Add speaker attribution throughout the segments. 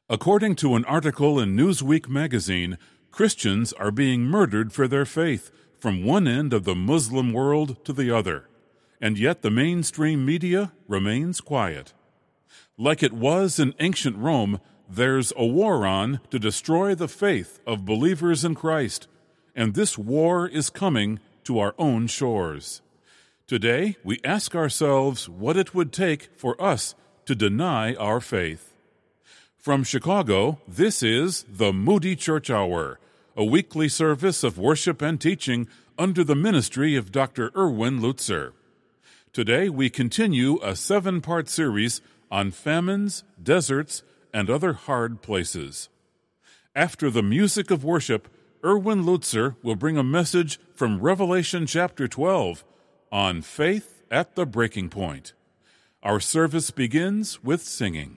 Speaker 1: According to an article in Newsweek magazine, Christians are being murdered for their faith from one end of the Muslim world to the other, and yet the mainstream media remains quiet. Like it was in ancient Rome, there's a war on to destroy the faith of believers in Christ, and this war is coming to our own shores. Today, we ask ourselves what it would take for us to deny our faith. From Chicago, this is the Moody Church Hour, a weekly service of worship and teaching under the ministry of Dr. Erwin Lutzer. Today, we continue a 7-part series on famines, deserts, and other hard places. After the music of worship, Erwin Lutzer will bring a message from Revelation chapter 12 on faith at the breaking point. Our service begins with singing.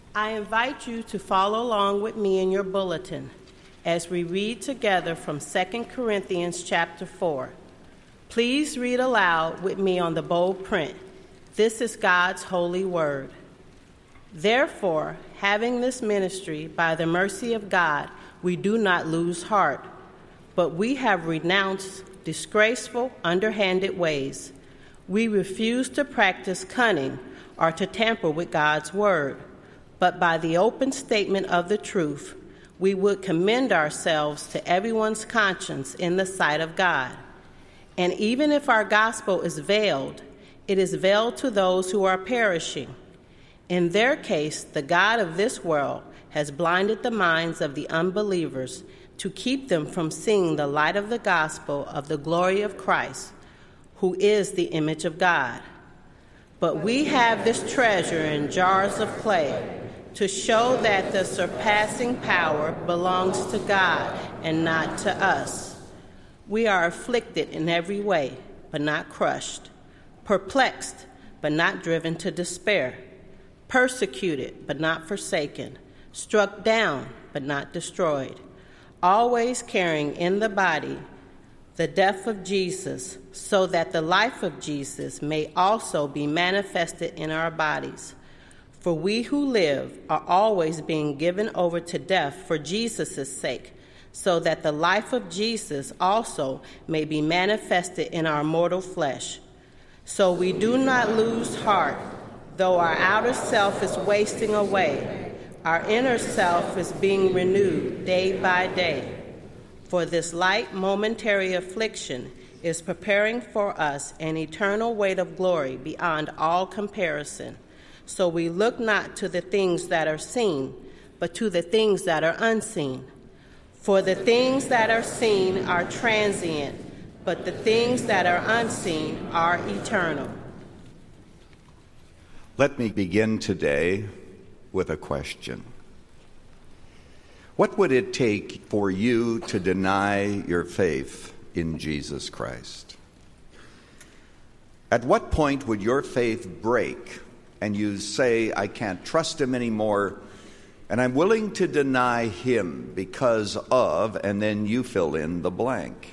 Speaker 2: I invite you to follow along with me in your bulletin as we read together from 2 Corinthians chapter 4. Please read aloud with me on the bold print. This is God's holy word. Therefore, having this ministry by the mercy of God, we do not lose heart, but we have renounced disgraceful, underhanded ways. We refuse to practice cunning or to tamper with God's word, but by the open statement of the truth, we would commend ourselves to everyone's conscience in the sight of God. And even if our gospel is veiled, it is veiled to those who are perishing. In their case, the God of this world has blinded the minds of the unbelievers to keep them from seeing the light of the gospel of the glory of Christ, who is the image of God. But we have this treasure in jars of clay to show that the surpassing power belongs to God and not to us. We are afflicted in every way, but not crushed, perplexed, but not driven to despair, persecuted, but not forsaken, struck down, but not destroyed, always carrying in the body the death of Jesus, so that the life of Jesus may also be manifested in our bodies. For we who live are always being given over to death for Jesus' sake, so that the life of Jesus also may be manifested in our mortal flesh. So we do not lose heart, though our outer self is wasting away. Our inner self is being renewed day by day. For this light momentary affliction is preparing for us an eternal weight of glory beyond all comparison. So we look not to the things that are seen, but to the things that are unseen. For the things that are seen are transient, but the things that are unseen are eternal.
Speaker 3: Let me begin today with a question. What would it take for you to deny your faith in Jesus Christ? At what point would your faith break and you say, I can't trust him anymore, and I'm willing to deny him because of, and then you fill in the blank?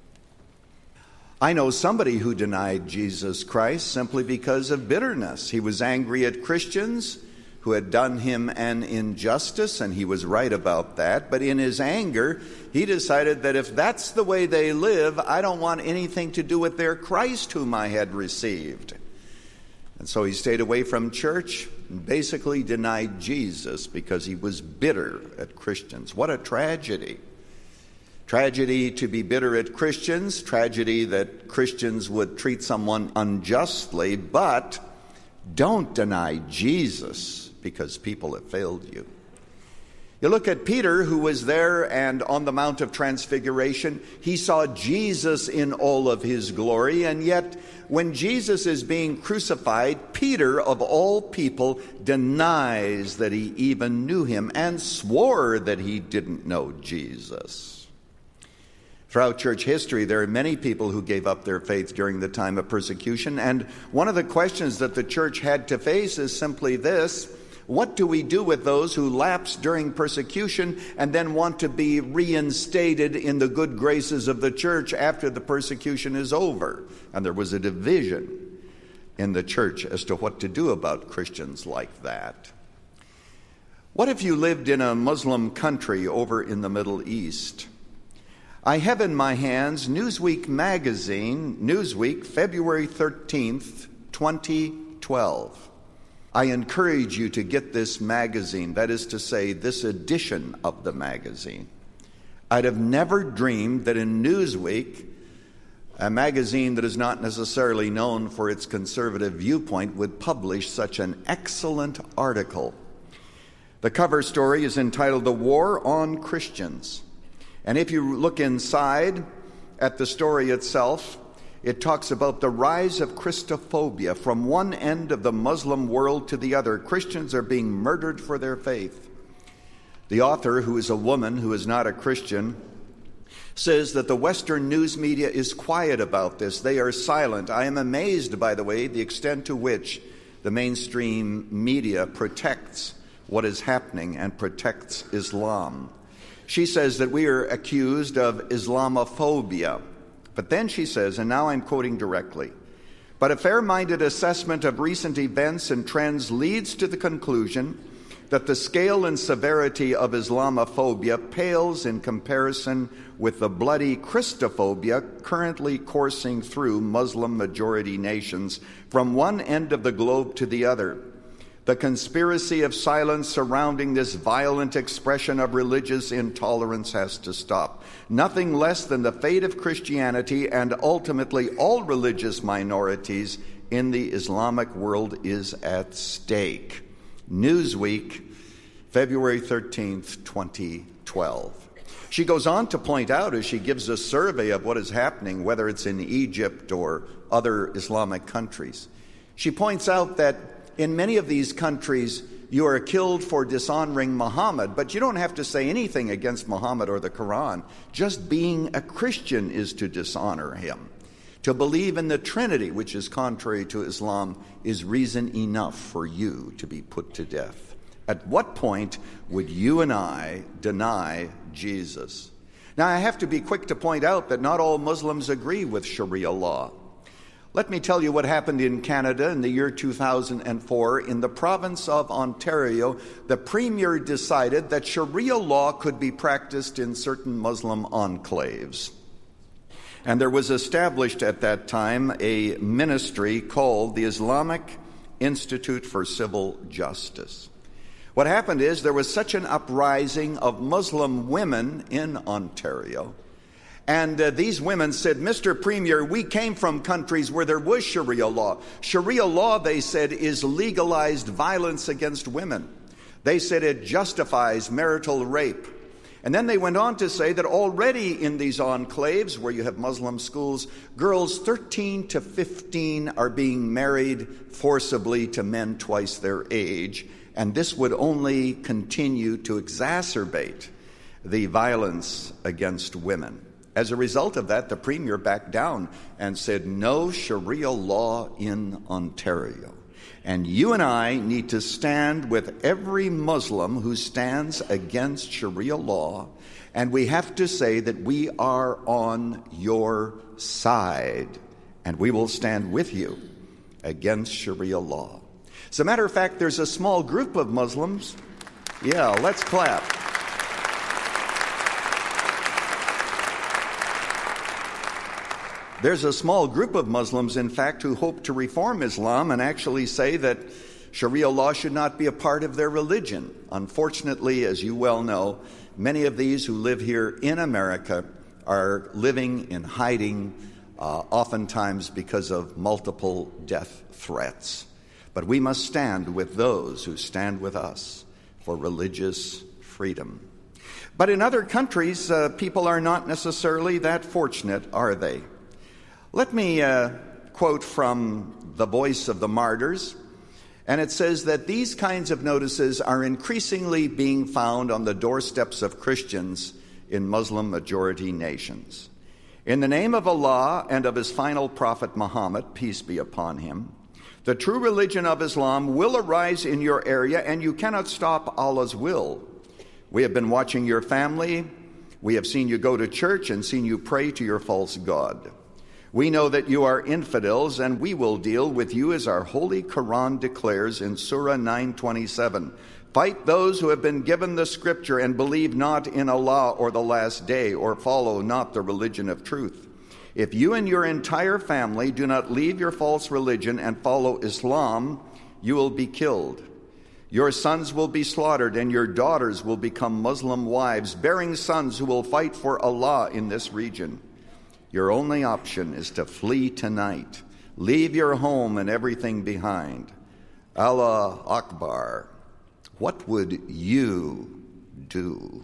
Speaker 3: I know somebody who denied Jesus Christ simply because of bitterness. He was angry at Christians who had done him an injustice, and he was right about that. But in his anger, he decided that if that's the way they live, I don't want anything to do with their Christ whom I had received. And so he stayed away from church and basically denied Jesus because he was bitter at Christians. What a tragedy. Tragedy to be bitter at Christians, tragedy that Christians would treat someone unjustly, but don't deny Jesus because people have failed you. You look at Peter, who was there and on the Mount of Transfiguration, he saw Jesus in all of his glory, and yet when Jesus is being crucified, Peter, of all people, denies that he even knew him and swore that he didn't know Jesus. Throughout church history, there are many people who gave up their faith during the time of persecution, and one of the questions that the church had to face is simply this: what do we do with those who lapse during persecution and then want to be reinstated in the good graces of the church after the persecution is over? And there was a division in the church as to what to do about Christians like that. What if you lived in a Muslim country over in the Middle East? I have in my hands Newsweek magazine, Newsweek, February 13th, 2012. I encourage you to get this magazine, that is to say, this edition of the magazine. I'd have never dreamed that in Newsweek, a magazine that is not necessarily known for its conservative viewpoint, would publish such an excellent article. The cover story is entitled "The War on Christians." And if you look inside at the story itself, it talks about the rise of Christophobia from one end of the Muslim world to the other. Christians are being murdered for their faith. The author, who is a woman who is not a Christian, says that the Western news media is quiet about this. They are silent. I am amazed, by the way, the extent to which the mainstream media protects what is happening and protects Islam. She says that we are accused of Islamophobia. But then she says, and now I'm quoting directly, but a fair-minded assessment of recent events and trends leads to the conclusion that the scale and severity of Islamophobia pales in comparison with the bloody Christophobia currently coursing through Muslim-majority nations from one end of the globe to the other. The conspiracy of silence surrounding this violent expression of religious intolerance has to stop. Nothing less than the fate of Christianity and ultimately all religious minorities in the Islamic world is at stake. Newsweek, February 13th, 2012. She goes on to point out, as she gives a survey of what is happening, whether it's in Egypt or other Islamic countries, she points out that in many of these countries, you are killed for dishonoring Muhammad, but you don't have to say anything against Muhammad or the Quran. Just being a Christian is to dishonor him. To believe in the Trinity, which is contrary to Islam, is reason enough for you to be put to death. At what point would you and I deny Jesus? Now, I have to be quick to point out that not all Muslims agree with Sharia law. Let me tell you what happened in Canada in the year 2004. In the province of Ontario, the Premier decided that Sharia law could be practiced in certain Muslim enclaves. And there was established at that time a ministry called the Islamic Institute for Civil Justice. What happened is there was such an uprising of Muslim women in Ontario. And these women said, Mr. Premier, we came from countries where there was Sharia law. Sharia law, they said, is legalized violence against women. They said it justifies marital rape. And then they went on to say that already in these enclaves where you have Muslim schools, girls 13 to 15 are being married forcibly to men twice their age. And this would only continue to exacerbate the violence against women. As a result of that, the Premier backed down and said, no Sharia law in Ontario. And you and I need to stand with every Muslim who stands against Sharia law, and we have to say that we are on your side, and we will stand with you against Sharia law. As a matter of fact, there's a small group of Muslims. Yeah, let's clap. There's a small group of Muslims, in fact, who hope to reform Islam and actually say that Sharia law should not be a part of their religion. Unfortunately, as you well know, many of these who live here in America are living in hiding, oftentimes because of multiple death threats. But we must stand with those who stand with us for religious freedom. But in other countries, people are not necessarily that fortunate, are they? Let me quote from The Voice of the Martyrs, and it says that these kinds of notices are increasingly being found on the doorsteps of Christians in Muslim-majority nations. In the name of Allah and of his final prophet Muhammad, peace be upon him, the true religion of Islam will arise in your area, and you cannot stop Allah's will. We have been watching your family. We have seen you go to church and seen you pray to your false god. We know that you are infidels, and we will deal with you as our Holy Quran declares in Surah 9:27. Fight those who have been given the scripture and believe not in Allah or the last day, or follow not the religion of truth. If you and your entire family do not leave your false religion and follow Islam, you will be killed. Your sons will be slaughtered, and your daughters will become Muslim wives, bearing sons who will fight for Allah in this region. Your only option is to flee tonight. Leave your home and everything behind. Allah Akbar. What would you do?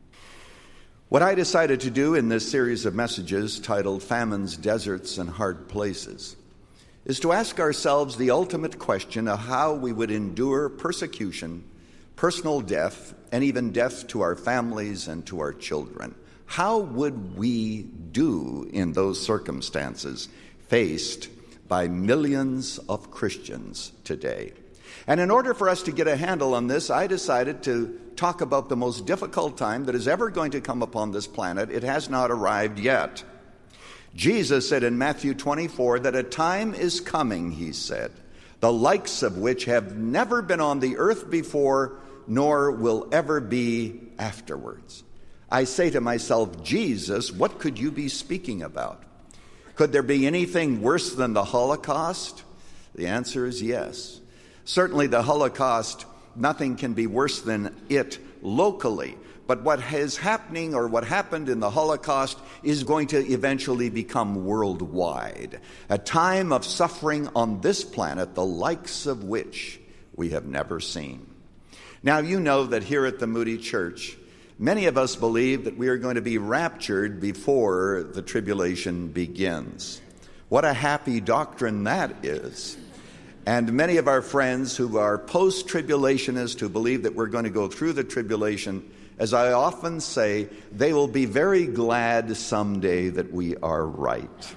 Speaker 3: What I decided to do in this series of messages titled Famines, Deserts, and Hard Places is to ask ourselves the ultimate question of how we would endure persecution, personal death, and even death to our families and to our children. How would we do in those circumstances faced by millions of Christians today? And in order for us to get a handle on this, I decided to talk about the most difficult time that is ever going to come upon this planet. It has not arrived yet. Jesus said in Matthew 24 that a time is coming, he said, the likes of which have never been on the earth before, nor will ever be afterwards. I say to myself, Jesus, what could you be speaking about? Could there be anything worse than the Holocaust? The answer is yes. Certainly the Holocaust, nothing can be worse than it locally. But what is happening, or what happened in the Holocaust, is going to eventually become worldwide. A time of suffering on this planet, the likes of which we have never seen. Now, you know that here at the Moody Church, many of us believe that we are going to be raptured before the tribulation begins. What a happy doctrine that is. And many of our friends who are post-tribulationists, who believe that we're going to go through the tribulation, as I often say, they will be very glad someday that we are right.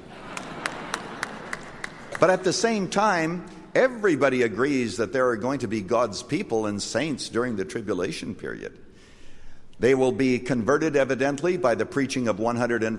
Speaker 3: But at the same time, everybody agrees that there are going to be God's people and saints during the tribulation period. They will be converted, evidently, by the preaching of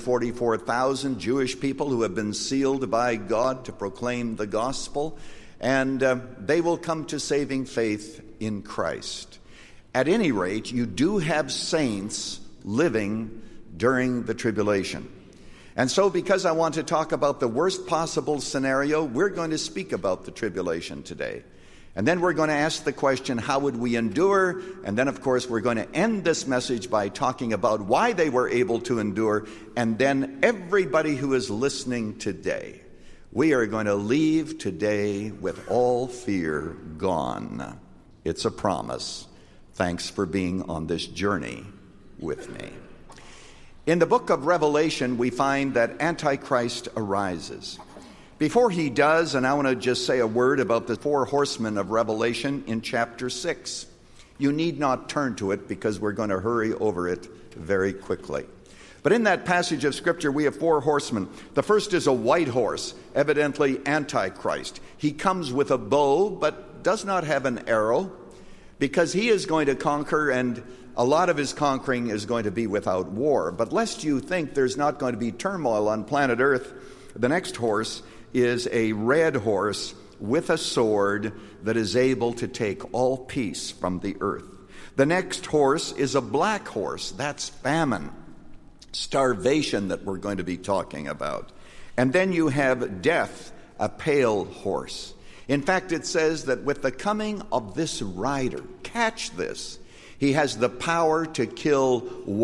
Speaker 3: 144,000 Jewish people who have been sealed by God to proclaim the gospel. And they will come to saving faith in Christ. At any rate, you do have saints living during the tribulation. And so, because I want to talk about the worst possible scenario, we're going to speak about the tribulation today. And then we're going to ask the question, how would we endure? And then, of course, we're going to end this message by talking about why they were able to endure. And then everybody who is listening today, we are going to leave today with all fear gone. It's a promise. Thanks for being on this journey with me. In the book of Revelation, we find that Antichrist arises. Before he does, and I want to just say a word about the 4 horsemen of Revelation in chapter 6. You need not turn to it because we're going to hurry over it very quickly. But in that passage of Scripture, we have 4 horsemen. The first is a white horse, evidently Antichrist. He comes with a bow, but does not have an arrow, because he is going to conquer, and a lot of his conquering is going to be without war. But lest you think there's not going to be turmoil on planet Earth, the next horse is a red horse with a sword that is able to take all peace from the earth. The next horse is a black horse. That's famine, starvation that we're going to be talking about. And then you have death, a pale horse. In fact, it says that with the coming of this rider, catch this, he has the power to kill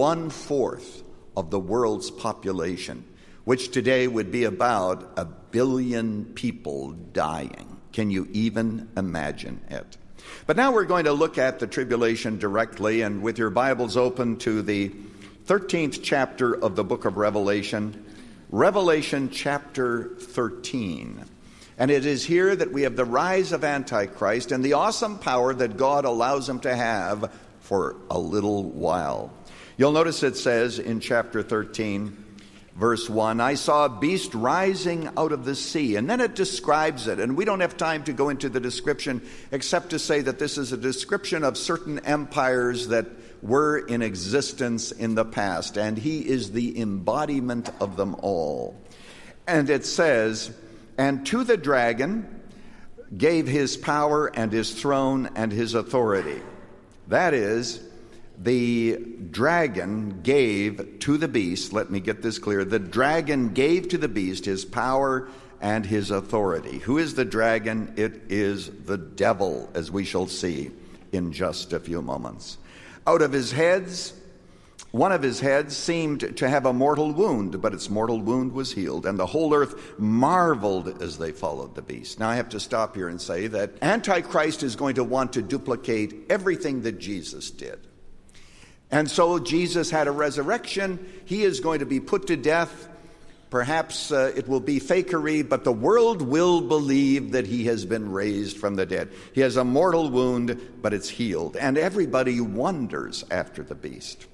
Speaker 3: 1/4 of the world's population, which today would be about 1 billion people dying. Can you even imagine it? But now we're going to look at the tribulation directly, and with your Bibles open to the 13th chapter of the book of Revelation, Revelation chapter 13. And it is here that we have the rise of Antichrist and the awesome power that God allows him to have for a little while. You'll notice it says in chapter 13, verse 1, I saw a beast rising out of the sea. And then it describes it. And we don't have time to go into the description except to say that this is a description of certain empires that were in existence in the past. And he is the embodiment of them all. And it says, and to the dragon gave his power and his throne and his authority. That is, the dragon gave to the beast, let me get this clear, the dragon gave to the beast his power and his authority. Who is the dragon? It is the devil, as we shall see in just a few moments. Out of his heads, one of his heads seemed to have a mortal wound, but its mortal wound was healed, and the whole earth marveled as they followed the beast. Now I have to stop here and say that Antichrist is going to want to duplicate everything that Jesus did. And so Jesus had a resurrection. He is going to be put to death. Perhaps it will be fakery, but the world will believe that he has been raised from the dead. He has a mortal wound, but it's healed. And everybody wonders after the beast.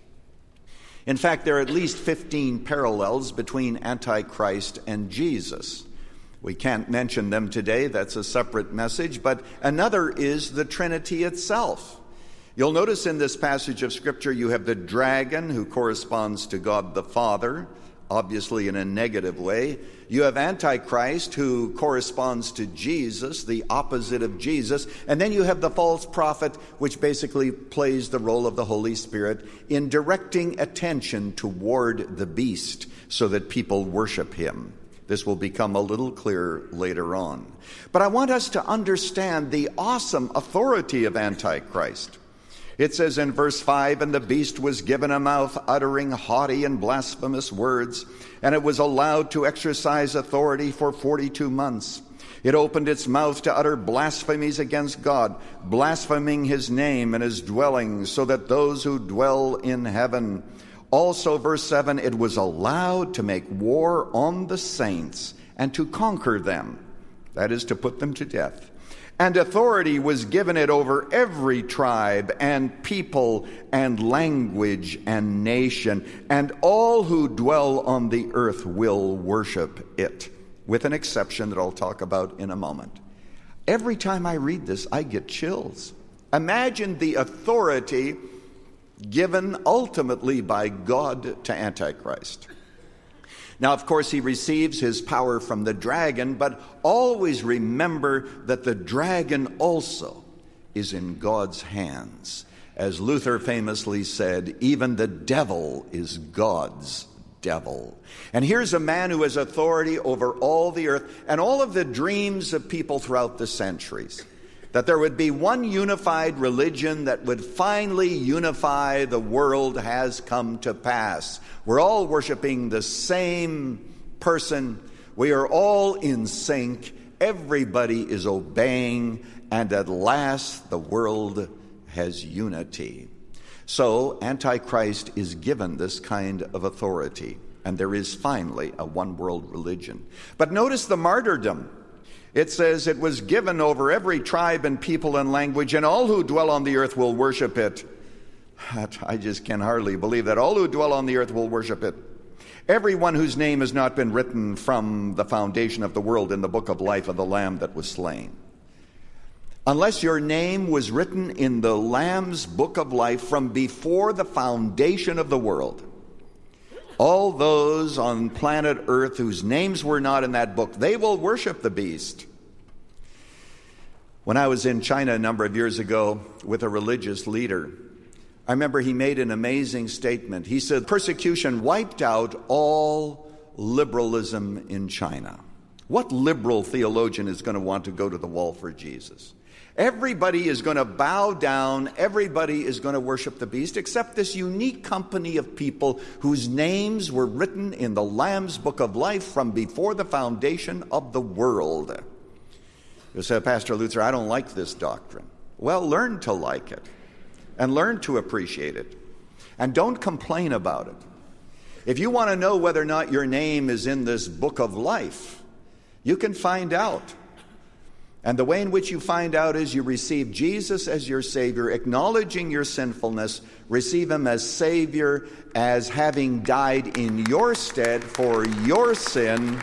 Speaker 3: In fact, there are at least 15 parallels between Antichrist and Jesus. We can't mention them today. That's a separate message. But another is the Trinity itself. You'll notice in this passage of Scripture you have the dragon, who corresponds to God the Father, obviously in a negative way. You have Antichrist, who corresponds to Jesus, the opposite of Jesus. And then you have the false prophet, which basically plays the role of the Holy Spirit in directing attention toward the beast so that people worship him. This will become a little clearer later on. But I want us to understand the awesome authority of Antichrist. It says in verse 5, "And the beast was given a mouth uttering haughty and blasphemous words, and it was allowed to exercise authority for 42 months. It opened its mouth to utter blasphemies against God, blaspheming his name and his dwelling, so that those who dwell in heaven." Also, verse 7, "It was allowed to make war on the saints and to conquer them," that is, to put them to death. "And authority was given it over every tribe and people and language and nation, and all who dwell on the earth will worship it," with an exception that I'll talk about in a moment. Every time I read this, I get chills. Imagine the authority given ultimately by God to Antichrist. Now, of course, he receives his power from the dragon, but always remember that the dragon also is in God's hands. As Luther famously said, even the devil is God's devil. And here's a man who has authority over all the earth, and all of the dreams of people throughout the centuries, that there would be one unified religion that would finally unify the world, has come to pass. We're all worshiping the same person. We are all in sync. Everybody is obeying. And at last, the world has unity. So, Antichrist is given this kind of authority. And there is finally a one-world religion. But notice the martyrdom. It says it was given over every tribe and people and language, and all who dwell on the earth will worship it. I just can hardly believe that. All who dwell on the earth will worship it. Everyone whose name has not been written from the foundation of the world in the book of life of the Lamb that was slain. Unless your name was written in the Lamb's book of life from before the foundation of the world, all those on planet Earth whose names were not in that book, they will worship the beast. When I was in China a number of years ago with a religious leader, I remember he made an amazing statement. He said, persecution wiped out all liberalism in China. What liberal theologian is going to want to go to the wall for Jesus? Everybody is going to bow down. Everybody is going to worship the beast, except this unique company of people whose names were written in the Lamb's book of life from before the foundation of the world. You say, Pastor Luther, I don't like this doctrine. Well, learn to like it and learn to appreciate it. And don't complain about it. If you want to know whether or not your name is in this book of life, you can find out. And the way in which you find out is you receive Jesus as your Savior, acknowledging your sinfulness, receive Him as Savior, as having died in your stead for your sin.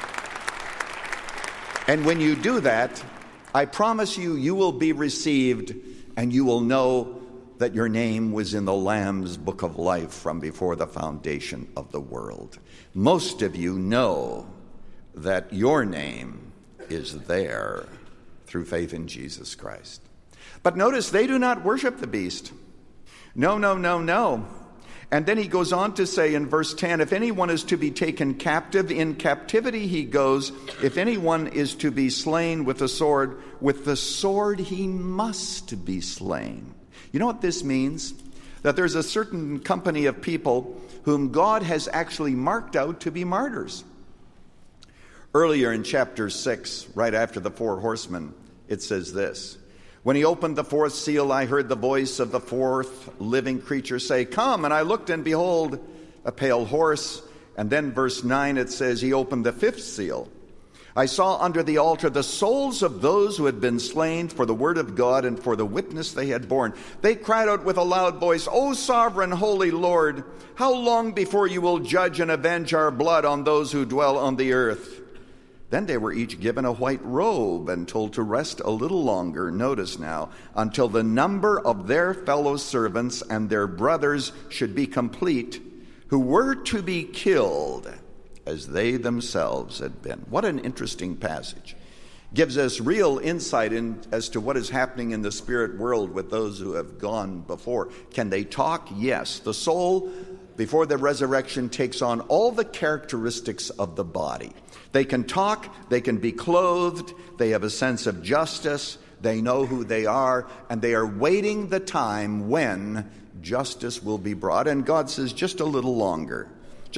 Speaker 3: And when you do that, I promise you, you will be received and you will know that your name was in the Lamb's book of life from before the foundation of the world. Most of you know that your name is there through faith in Jesus Christ. But notice, they do not worship the beast. No, no, no, no. And then he goes on to say in verse 10, if anyone is to be taken captive, in captivity he goes. If anyone is to be slain with the sword he must be slain. You know what this means? That there's a certain company of people whom God has actually marked out to be martyrs. Earlier in chapter 6, right after the four horsemen, it says this. When he opened the fourth seal, I heard the voice of the fourth living creature say, come, and I looked, and behold, a pale horse. And then verse 9, it says, he opened the fifth seal. I saw under the altar the souls of those who had been slain for the word of God and for the witness they had borne. They cried out with a loud voice, O sovereign, holy Lord, how long before you will judge and avenge our blood on those who dwell on the earth? Then they were each given a white robe and told to rest a little longer, notice now, until the number of their fellow servants and their brothers should be complete, who were to be killed as they themselves had been. What an interesting passage. Gives us real insight as to what is happening in the spirit world with those who have gone before. Can they talk? Yes. The soul, before the resurrection, takes on all the characteristics of the body. They can talk, they can be clothed, they have a sense of justice, they know who they are, and they are waiting the time when justice will be brought. And God says, just a little longer,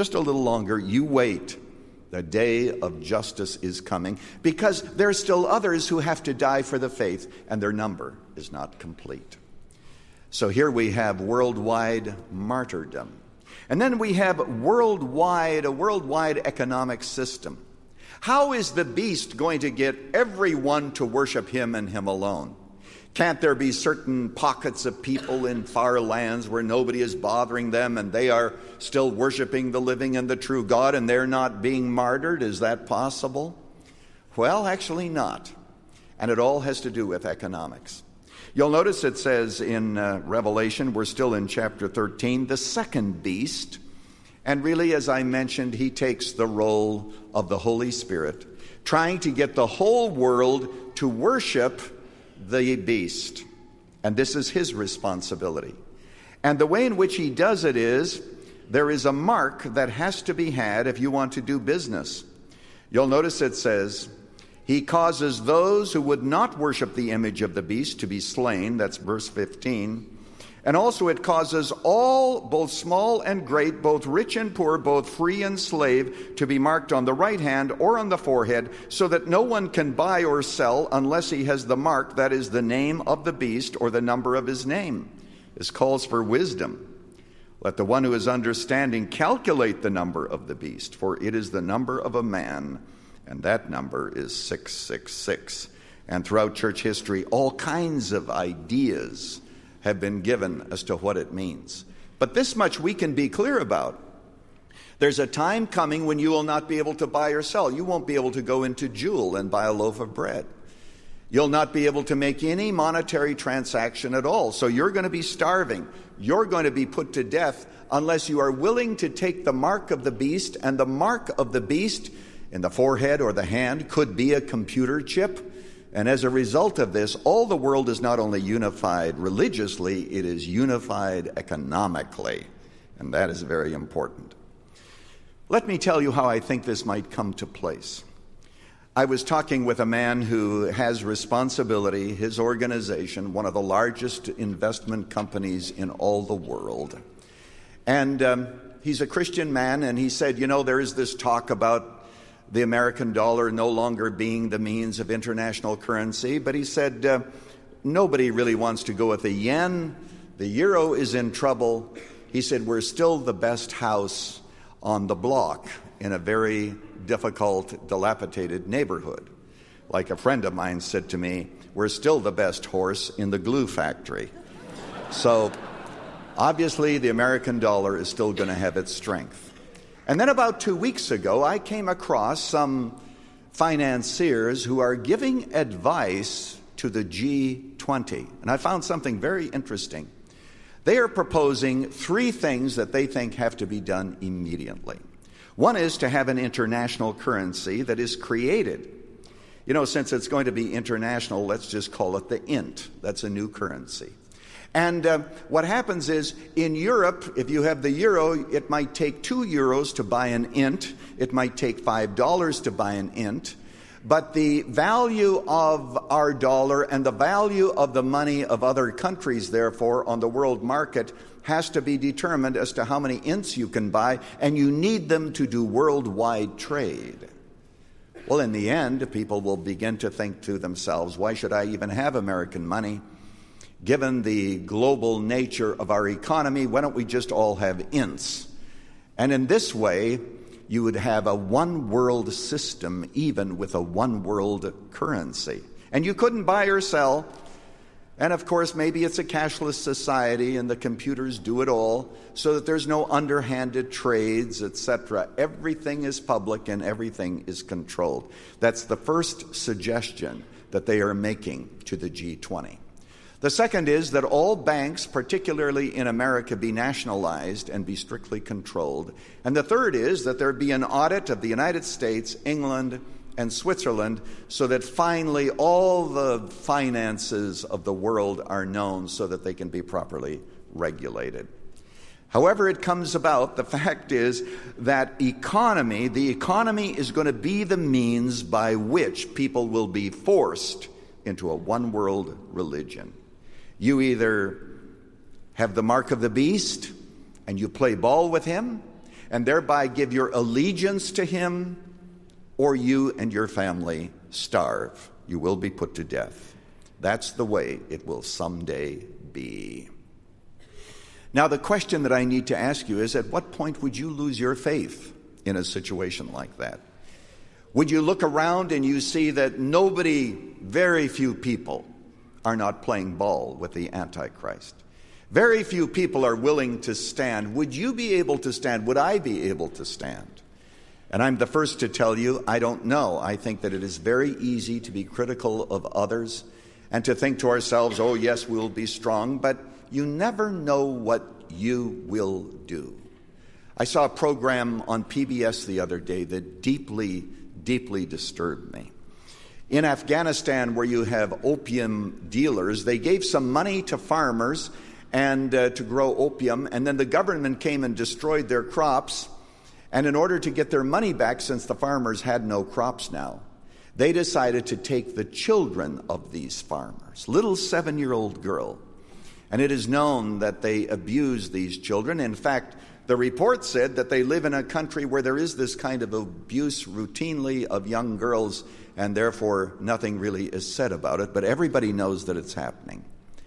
Speaker 3: you wait. The day of justice is coming, because there are still others who have to die for the faith, and their number is not complete. So here we have worldwide martyrdom. And then we have a worldwide economic system. How is the beast going to get everyone to worship him and him alone? Can't there be certain pockets of people in far lands where nobody is bothering them and they are still worshiping the living and the true God and they're not being martyred? Is that possible? Well, actually not. And it all has to do with economics. You'll notice it says in Revelation, we're still in chapter 13, the second beast. And really, as I mentioned, he takes the role of the Holy Spirit, trying to get the whole world to worship the beast. And this is his responsibility. And the way in which he does it is, there is a mark that has to be had if you want to do business. You'll notice it says, he causes those who would not worship the image of the beast to be slain. That's verse 15. And also it causes all, both small and great, both rich and poor, both free and slave, to be marked on the right hand or on the forehead, so that no one can buy or sell unless he has the mark, that is the name of the beast or the number of his name. This calls for wisdom. Let the one who is understanding calculate the number of the beast, for it is the number of a man, and that number is 666. And throughout church history, all kinds of ideas have been given as to what it means. But this much we can be clear about. There's a time coming when you will not be able to buy or sell. You won't be able to go into Jewel and buy a loaf of bread. You'll not be able to make any monetary transaction at all. So you're going to be starving. You're going to be put to death unless you are willing to take the mark of the beast. And the mark of the beast in the forehead or the hand could be a computer chip. And as a result of this, all the world is not only unified religiously, it is unified economically. And that is very important. Let me tell you how I think this might come to place. I was talking with a man who has responsibility, his organization, one of the largest investment companies in all the world. And he's a Christian man, and he said, there is this talk about the American dollar no longer being the means of international currency. But he said, nobody really wants to go with the yen. The euro is in trouble. He said, we're still the best house on the block in a very difficult, dilapidated neighborhood. Like a friend of mine said to me, we're still the best horse in the glue factory. So obviously the American dollar is still going to have its strength. And then about 2 weeks ago, I came across some financiers who are giving advice to the G20. And I found something very interesting. They are proposing 3 things that they think have to be done immediately. One is to have an international currency that is created. Since it's going to be international, let's just call it the INT. That's a new currency. And what happens is, in Europe, if you have the euro, it might take 2 euros to buy an INT. It might take $5 to buy an INT. But the value of our dollar and the value of the money of other countries, therefore, on the world market has to be determined as to how many INTs you can buy, and you need them to do worldwide trade. Well, in the end, people will begin to think to themselves, why should I even have American money? Given the global nature of our economy, why don't we just all have INTs? And in this way, you would have a one-world system, even with a one-world currency. And you couldn't buy or sell. And of course, maybe it's a cashless society and the computers do it all so that there's no underhanded trades, etc. Everything is public and everything is controlled. That's the first suggestion that they are making to the G20. The second is that all banks, particularly in America, be nationalized and be strictly controlled. And the third is that there be an audit of the United States, England, and Switzerland, so that finally all the finances of the world are known so that they can be properly regulated. However it comes about, the fact is that the economy is going to be the means by which people will be forced into a one-world religion. You either have the mark of the beast and you play ball with him and thereby give your allegiance to him, or you and your family starve. You will be put to death. That's the way it will someday be. Now, the question that I need to ask you is, at what point would you lose your faith in a situation like that? Would you look around and you see that very few people are not playing ball with the Antichrist? Very few people are willing to stand. Would you be able to stand? Would I be able to stand? And I'm the first to tell you, I don't know. I think that it is very easy to be critical of others and to think to ourselves, oh yes, we'll be strong, but you never know what you will do. I saw a program on PBS the other day that deeply, deeply disturbed me. In Afghanistan, where you have opium dealers, they gave some money to farmers and to grow opium, and then the government came and destroyed their crops. And in order to get their money back, since the farmers had no crops now, they decided to take the children of these farmers, little 7-year-old girl. And it is known that they abuse these children. In fact, the report said that they live in a country where there is this kind of abuse routinely of young girls, and therefore nothing really is said about it, but everybody knows that it's happening.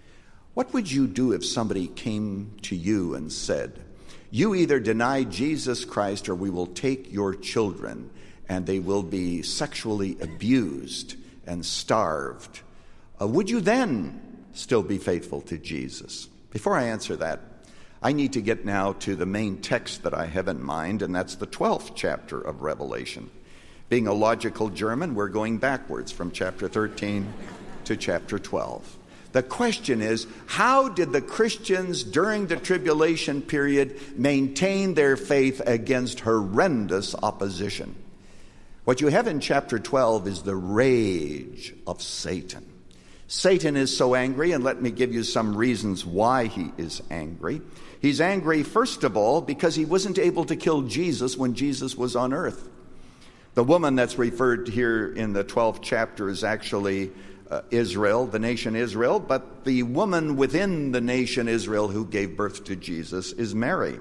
Speaker 3: What would you do if somebody came to you and said, you either deny Jesus Christ or we will take your children and they will be sexually abused and starved? Would you then still be faithful to Jesus? Before I answer that, I need to get now to the main text that I have in mind, and that's the 12th chapter of Revelation. Being a logical German, we're going backwards from chapter 13 to chapter 12. The question is, how did the Christians during the tribulation period maintain their faith against horrendous opposition? What you have in chapter 12 is the rage of Satan. Satan is so angry, and let me give you some reasons why he is angry. He's angry, first of all, because he wasn't able to kill Jesus when Jesus was on earth. The woman that's referred to here in the 12th chapter is actually Israel, the nation Israel, but the woman within the nation Israel who gave birth to Jesus is Mary.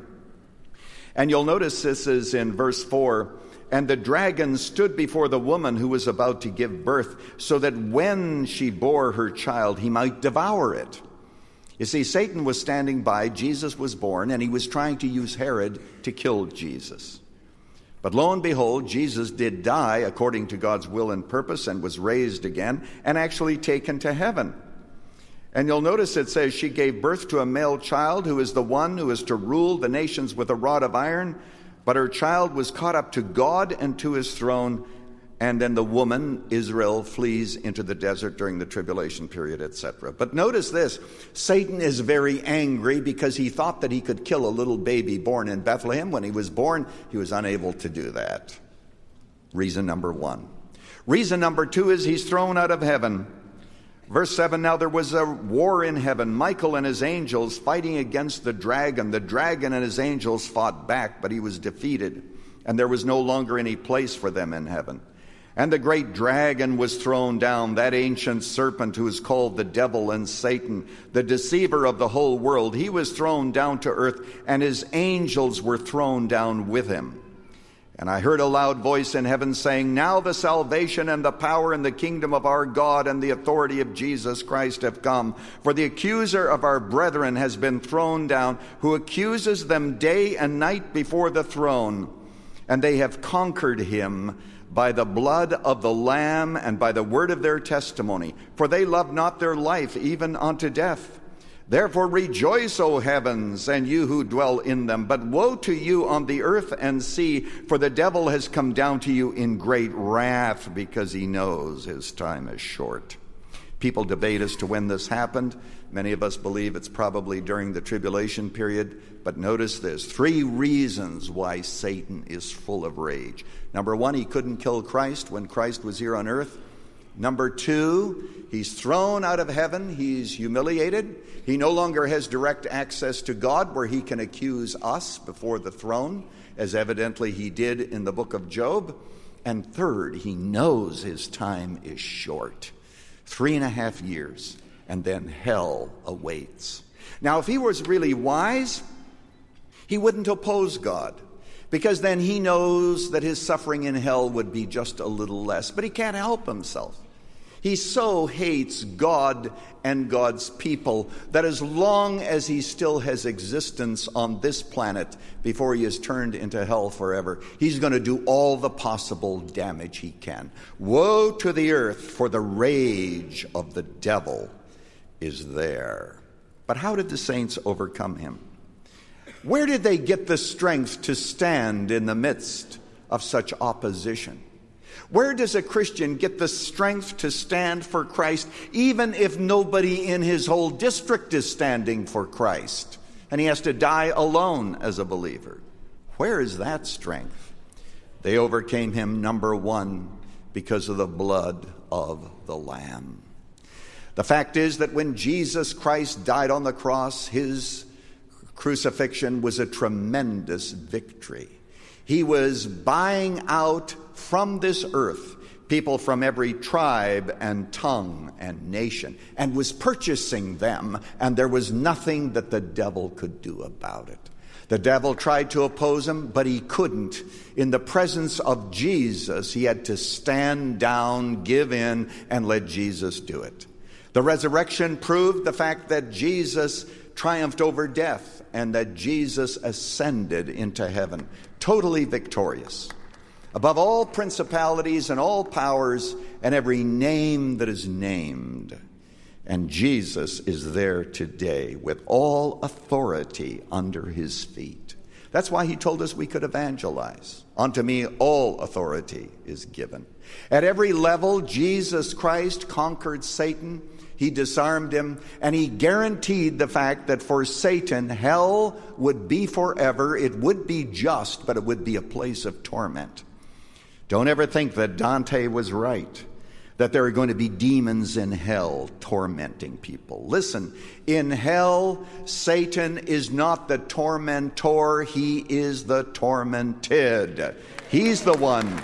Speaker 3: And you'll notice this is in verse 4, and the dragon stood before the woman who was about to give birth, so that when she bore her child, he might devour it. You see, Satan was standing by, Jesus was born, and he was trying to use Herod to kill Jesus. But lo and behold, Jesus did die according to God's will and purpose and was raised again and actually taken to heaven. And you'll notice it says she gave birth to a male child who is the one who is to rule the nations with a rod of iron. But her child was caught up to God and to his throne. And then the woman, Israel, flees into the desert during the tribulation period, etc. But notice this, Satan is very angry because he thought that he could kill a little baby born in Bethlehem. When he was born, he was unable to do that. Reason number one. Reason number two is he's thrown out of heaven. Verse 7, now there was a war in heaven, Michael and his angels fighting against the dragon. The dragon and his angels fought back, but he was defeated, and there was no longer any place for them in heaven. And the great dragon was thrown down, that ancient serpent who is called the devil and Satan, the deceiver of the whole world. He was thrown down to earth, and his angels were thrown down with him. And I heard a loud voice in heaven saying, now the salvation and the power and the kingdom of our God and the authority of Jesus Christ have come. For the accuser of our brethren has been thrown down, who accuses them day and night before the throne. And they have conquered him by the blood of the Lamb and by the word of their testimony. For they loved not their life even unto death. Therefore rejoice, O heavens, and you who dwell in them. But woe to you on the earth and sea, for the devil has come down to you in great wrath, because he knows his time is short. People debate as to when this happened. Many of us believe it's probably during the tribulation period. But notice this, 3 reasons why Satan is full of rage. Number 1, he couldn't kill Christ when Christ was here on earth. Number 2, he's thrown out of heaven. He's humiliated. He no longer has direct access to God where he can accuse us before the throne, as evidently he did in the book of Job. And third, he knows his time is short. 3.5 years, and then hell awaits. Now, if he was really wise, he wouldn't oppose God, because then he knows that his suffering in hell would be just a little less. But he can't help himself. He so hates God and God's people that as long as he still has existence on this planet before he is turned into hell forever, he's going to do all the possible damage he can. Woe to the earth, for the rage of the devil is there. But how did the saints overcome him? Where did they get the strength to stand in the midst of such opposition? Where does a Christian get the strength to stand for Christ, even if nobody in his whole district is standing for Christ, and he has to die alone as a believer? Where is that strength? They overcame him, number 1, because of the blood of the Lamb. The fact is that when Jesus Christ died on the cross, his crucifixion was a tremendous victory. He was buying out from this earth people from every tribe and tongue and nation, and was purchasing them, and there was nothing that the devil could do about it. The devil tried to oppose him, but he couldn't. In the presence of Jesus, he had to stand down, give in, and let Jesus do it. The resurrection proved the fact that Jesus triumphed over death and that Jesus ascended into heaven, totally victorious, above all principalities and all powers and every name that is named. And Jesus is there today with all authority under his feet. That's why he told us we could evangelize. Unto me all authority is given. At every level, Jesus Christ conquered Satan. He disarmed him, and he guaranteed the fact that for Satan, hell would be forever. It would be just, but it would be a place of torment. Don't ever think that Dante was right, that there are going to be demons in hell tormenting people. Listen, in hell, Satan is not the tormentor, he is the tormented. He's the one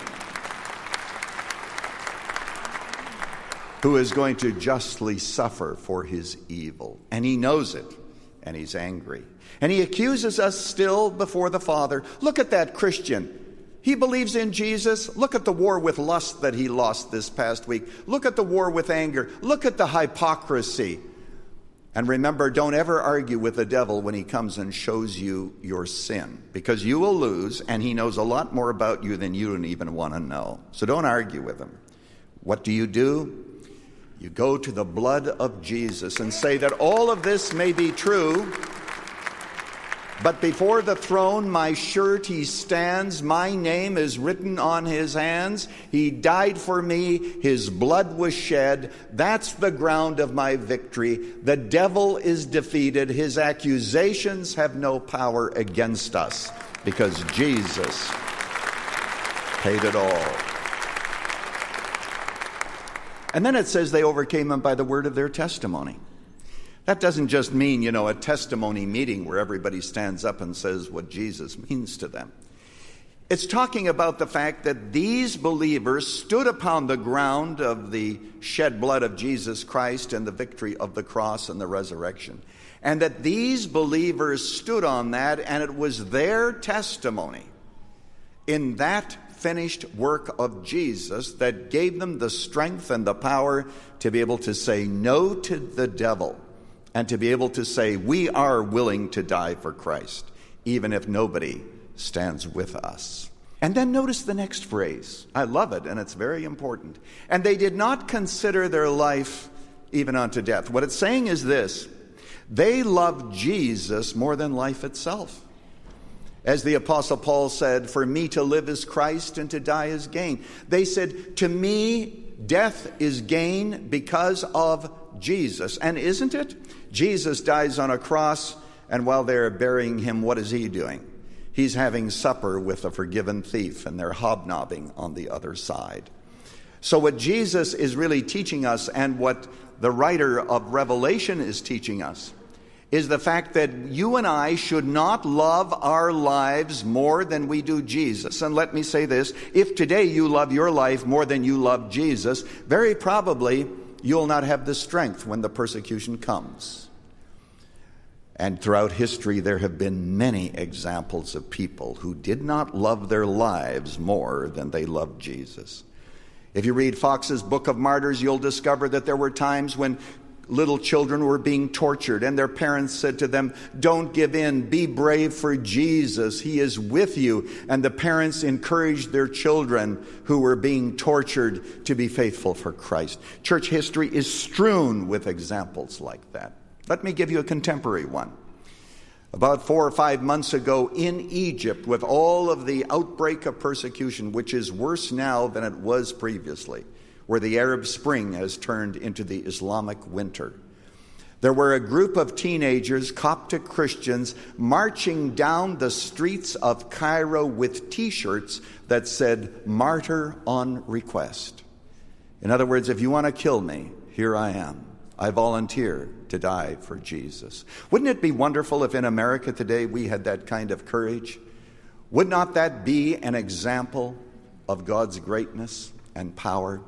Speaker 3: who is going to justly suffer for his evil. And he knows it, and he's angry. And he accuses us still before the Father. Look at that Christian. He believes in Jesus. Look at the war with lust that he lost this past week. Look at the war with anger. Look at the hypocrisy. And remember, don't ever argue with the devil when he comes and shows you your sin, because you will lose, and he knows a lot more about you than you don't even want to know. So don't argue with him. What do? You go to the blood of Jesus and say that all of this may be true, but before the throne my surety stands, my name is written on his hands. He died for me, his blood was shed. That's the ground of my victory. The devil is defeated. His accusations have no power against us, because Jesus paid it all. And then it says they overcame him by the word of their testimony. That doesn't just mean, a testimony meeting where everybody stands up and says what Jesus means to them. It's talking about the fact that these believers stood upon the ground of the shed blood of Jesus Christ and the victory of the cross and the resurrection. And that these believers stood on that, and it was their testimony in that finished work of Jesus that gave them the strength and the power to be able to say no to the devil, and to be able to say we are willing to die for Christ, even if nobody stands with us. And then notice the next phrase. I love it, and it's very important. And they did not consider their life even unto death. What it's saying is this: they loved Jesus more than life itself. As the Apostle Paul said, for me to live is Christ and to die is gain. They said, to me, death is gain because of Jesus. And isn't it? Jesus dies on a cross, and while they're burying him, what is he doing? He's having supper with a forgiven thief, and they're hobnobbing on the other side. So what Jesus is really teaching us, and what the writer of Revelation is teaching us, is the fact that you and I should not love our lives more than we do Jesus. And let me say this: if today you love your life more than you love Jesus, very probably you'll not have the strength when the persecution comes. And throughout history, there have been many examples of people who did not love their lives more than they loved Jesus. If you read Fox's Book of Martyrs, you'll discover that there were times when little children were being tortured, and their parents said to them, don't give in, be brave for Jesus, he is with you. And the parents encouraged their children who were being tortured to be faithful for Christ. Church history is strewn with examples like that. Let me give you a contemporary one. About 4 or 5 months ago in Egypt, with all of the outbreak of persecution, which is worse now than it was previously, where the Arab Spring has turned into the Islamic winter, there were a group of teenagers, Coptic Christians, marching down the streets of Cairo with T-shirts that said, "Martyr on request." In other words, if you want to kill me, here I am. I volunteer to die for Jesus. Wouldn't it be wonderful if in America today we had that kind of courage? Would not that be an example of God's greatness and power?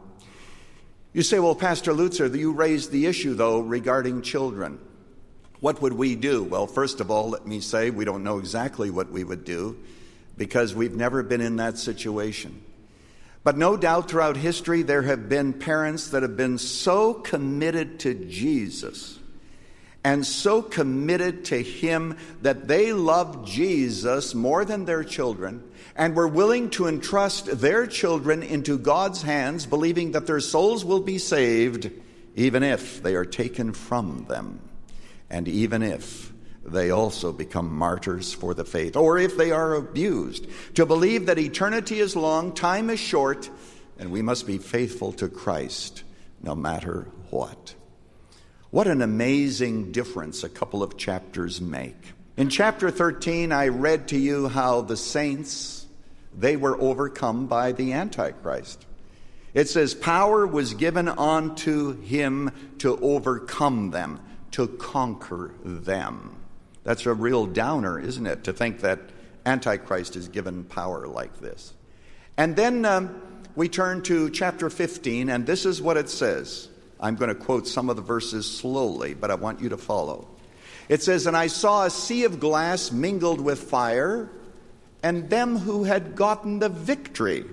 Speaker 3: You say, well, Pastor Lutzer, you raised the issue, though, regarding children. What would we do? Well, first of all, let me say we don't know exactly what we would do because we've never been in that situation. But no doubt throughout history there have been parents that have been so committed to Jesus and so committed to him that they loved Jesus more than their children and were willing to entrust their children into God's hands, believing that their souls will be saved even if they are taken from them, and even if they also become martyrs for the faith, or if they are abused, to believe that eternity is long, time is short, and we must be faithful to Christ no matter what. What an amazing difference a couple of chapters make. In chapter 13, I read to you how the saints, they were overcome by the Antichrist. It says, power was given unto him to overcome them, to conquer them. That's a real downer, isn't it, to think that Antichrist is given power like this. And then we turn to chapter 15, and this is what it says. I'm going to quote some of the verses slowly, but I want you to follow. It says, and I saw a sea of glass mingled with fire, and them who had gotten the victory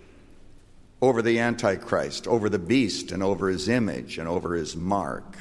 Speaker 3: over the Antichrist, over the beast, and over his image, and over his mark.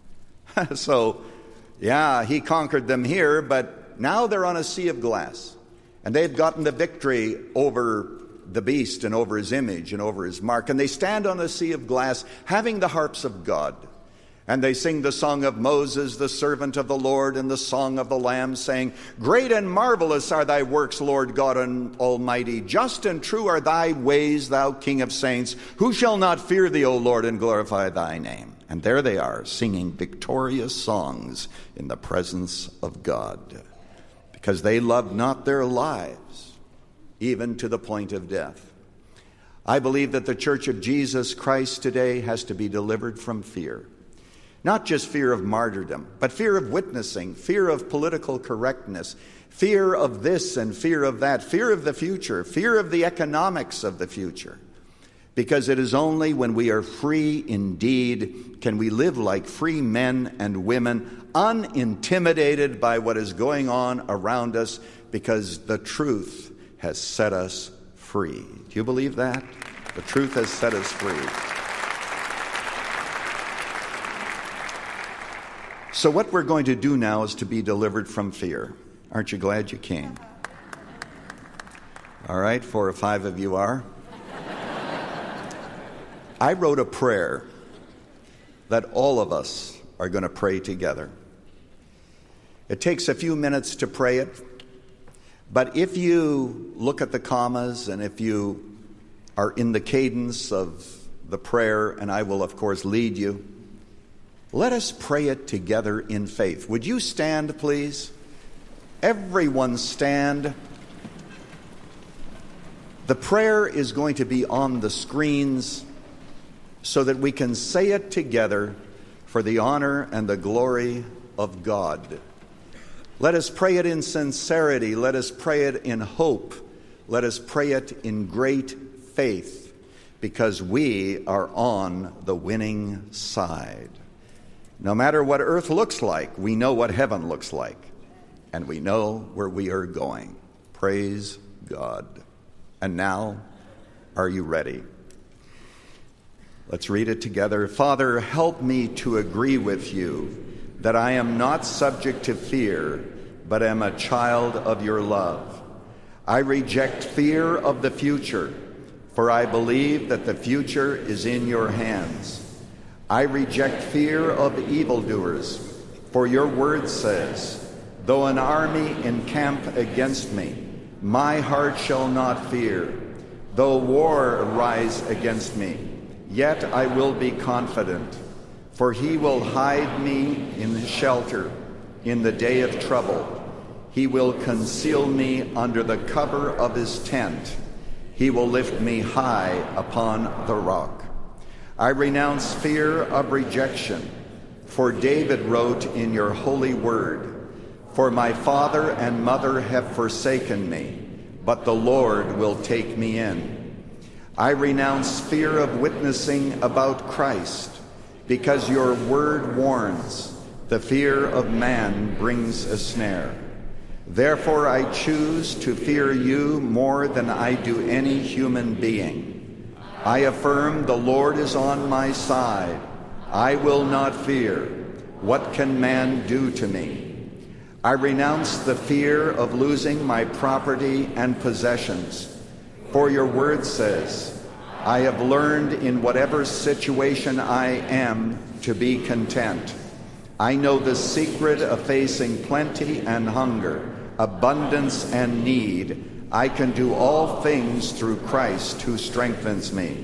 Speaker 3: So, yeah, he conquered them here, but now they're on a sea of glass. And they've gotten the victory over the beast and over his image and over his mark. And they stand on a sea of glass having the harps of God. And they sing the song of Moses, the servant of the Lord, and the song of the Lamb, saying, great and marvelous are thy works, Lord God Almighty. Just and true are thy ways, thou King of saints. Who shall not fear thee, O Lord, and glorify thy name? And there they are, singing victorious songs in the presence of God, because they loved not their lives, even to the point of death. I believe that the Church of Jesus Christ today has to be delivered from fear. Not just fear of martyrdom, but fear of witnessing, fear of political correctness, fear of this and fear of that, fear of the future, fear of the economics of the future. Because it is only when we are free indeed can we live like free men and women, unintimidated by what is going on around us, because the truth has set us free. Do you believe that? The truth has set us free. So what we're going to do now is to be delivered from fear. Aren't you glad you came? All right, 4 or 5 of you are. I wrote a prayer that all of us are going to pray together. It takes a few minutes to pray it, but if you look at the commas and if you are in the cadence of the prayer, and I will, of course, lead you, let us pray it together in faith. Would you stand, please? Everyone stand. The prayer is going to be on the screens so that we can say it together for the honor and the glory of God. Let us pray it in sincerity. Let us pray it in hope. Let us pray it in great faith, because we are on the winning side. No matter what earth looks like, we know what heaven looks like, and we know where we are going. Praise God. And now, are you ready? Let's read it together. Father, help me to agree with you that I am not subject to fear, but am a child of your love. I reject fear of the future, for I believe that the future is in your hands. I reject fear of evildoers, for your word says, though an army encamp against me, my heart shall not fear. Though war arise against me, yet I will be confident. For he will hide me in the shelter in the day of trouble. He will conceal me under the cover of his tent. He will lift me high upon the rock. I renounce fear of rejection, for David wrote in your holy word, for my father and mother have forsaken me, but the Lord will take me in. I renounce fear of witnessing about Christ, because your word warns, the fear of man brings a snare. Therefore I choose to fear you more than I do any human being. I affirm the Lord is on my side. I will not fear. What can man do to me? I renounce the fear of losing my property and possessions. For your word says, I have learned in whatever situation I am to be content. I know the secret of facing plenty and hunger, abundance and need. I can do all things through Christ who strengthens me.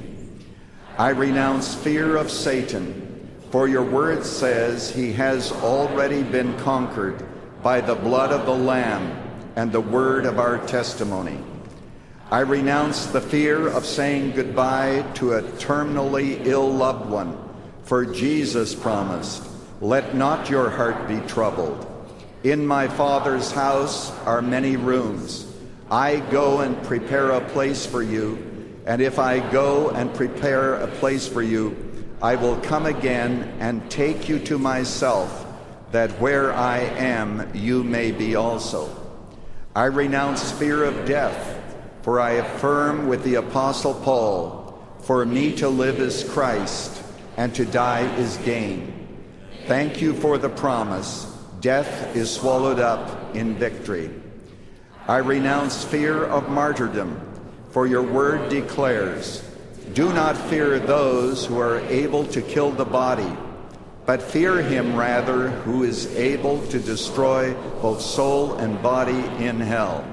Speaker 3: I renounce fear of Satan, for your word says he has already been conquered by the blood of the Lamb and the word of our testimony. I renounce the fear of saying goodbye to a terminally ill loved one, for Jesus promised, let not your heart be troubled. In my Father's house are many rooms. I go and prepare a place for you, and if I go and prepare a place for you, I will come again and take you to myself, that where I am, you may be also. I renounce fear of death, for I affirm with the Apostle Paul, for me to live is Christ, and to die is gain. Thank you for the promise. Death is swallowed up in victory. I renounce fear of martyrdom, for your word declares, do not fear those who are able to kill the body, but fear him rather who is able to destroy both soul and body in hell.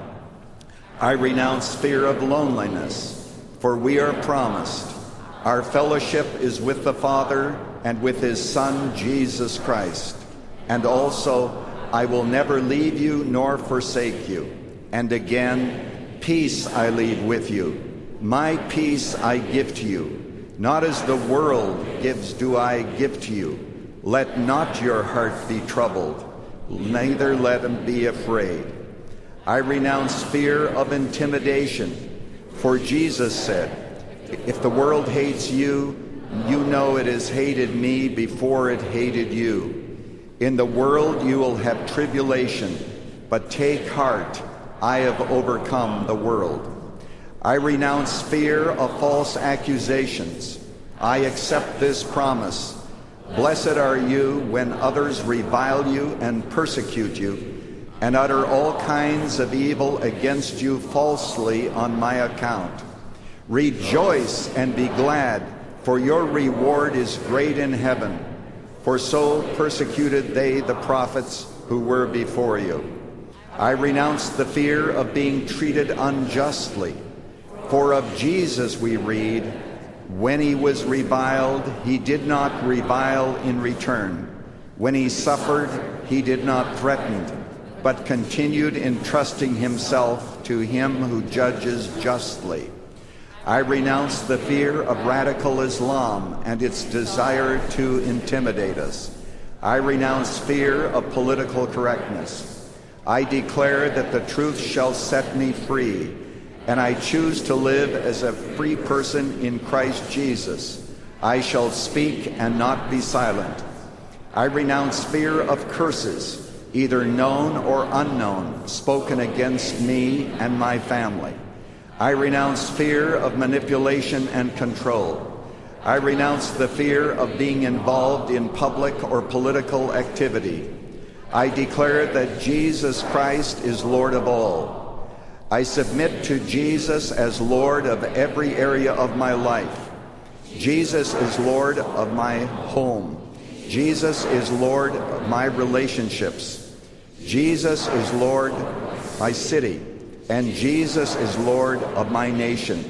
Speaker 3: I renounce fear of loneliness, for we are promised, our fellowship is with the Father and with his Son, Jesus Christ. And also, I will never leave you nor forsake you. And again, peace I leave with you. My peace I give to you. Not as the world gives do I give to you. Let not your heart be troubled, neither let them be afraid. I renounce fear of intimidation, for Jesus said, if the world hates you, you know it has hated me before it hated you. In the world you will have tribulation, but take heart, I have overcome the world. I renounce fear of false accusations. I accept this promise. Blessed are you when others revile you and persecute you, and utter all kinds of evil against you falsely on my account. Rejoice and be glad, for your reward is great in heaven. For so persecuted they the prophets who were before you. I renounce the fear of being treated unjustly. For of Jesus we read, when he was reviled, he did not revile in return. When he suffered, he did not threaten, but continued entrusting himself to him who judges justly. I renounce the fear of radical Islam and its desire to intimidate us. I renounce fear of political correctness. I declare that the truth shall set me free, and I choose to live as a free person in Christ Jesus. I shall speak and not be silent. I renounce fear of curses, either known or unknown, spoken against me and my family. I renounce fear of manipulation and control. I renounce the fear of being involved in public or political activity. I declare that Jesus Christ is Lord of all. I submit to Jesus as Lord of every area of my life. Jesus is Lord of my home. Jesus is Lord of my relationships. Jesus is Lord of my city. And Jesus is Lord of my nation.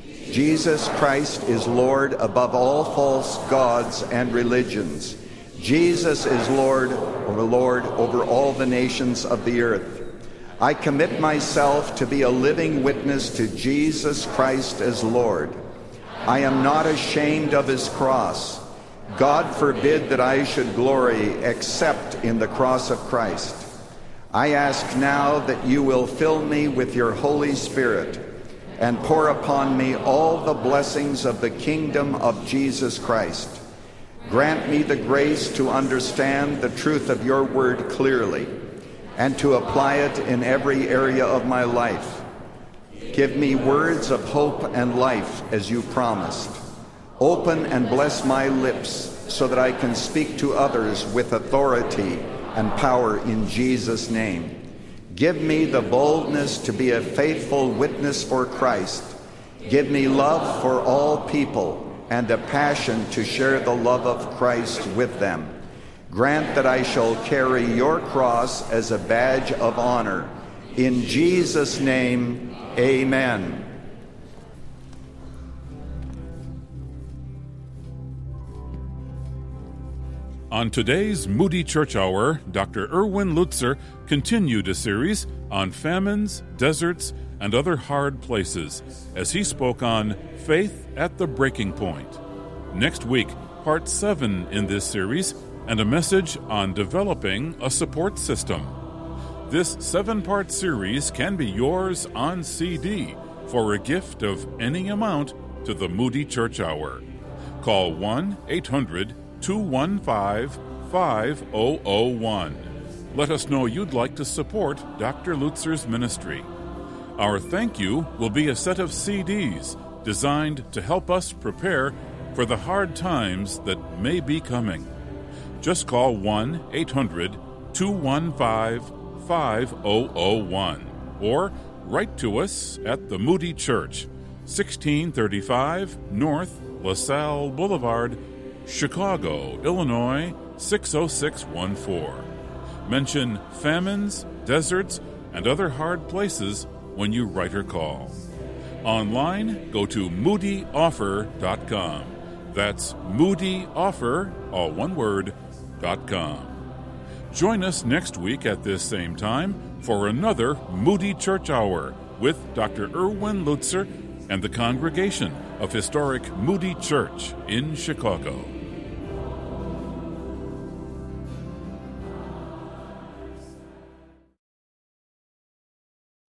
Speaker 3: Jesus Christ is Lord above all false gods and religions. Jesus is Lord over all the nations of the earth. I commit myself to be a living witness to Jesus Christ as Lord. I am not ashamed of his cross. God forbid that I should glory except in the cross of Christ. I ask now that you will fill me with your Holy Spirit and pour upon me all the blessings of the kingdom of Jesus Christ. Grant me the grace to understand the truth of your word clearly and to apply it in every area of my life. Give me words of hope and life as you promised. Open and bless my lips so that I can speak to others with authority and power in Jesus' name. Give me the boldness to be a faithful witness for Christ. Give me love for all people and a passion to share the love of Christ with them. Grant that I shall carry your cross as a badge of honor. In Jesus' name, amen.
Speaker 1: On today's Moody Church Hour, Dr. Erwin Lutzer continued a series on famines, deserts, and other hard places as he spoke on Faith at the Breaking Point. Next week, part 7 in this series and a message on developing a support system. This 7-part series can be yours on CD for a gift of any amount to the Moody Church Hour. Call 1-800-215-5001. Let us know you'd like to support Dr. Lutzer's ministry. Our thank you will be a set of CDs designed to help us prepare for the hard times that may be coming. Just call 1-800-215-5001 or write to us at the Moody Church, 1635 North LaSalle Boulevard, Chicago, Illinois, 60614. Mention famines, deserts, and other hard places when you write or call. Online, go to moodyoffer.com. That's moodyoffer, all one word, .com. Join us next week at this same time for another Moody Church Hour with Dr. Erwin Lutzer and the congregation of historic Moody Church in Chicago.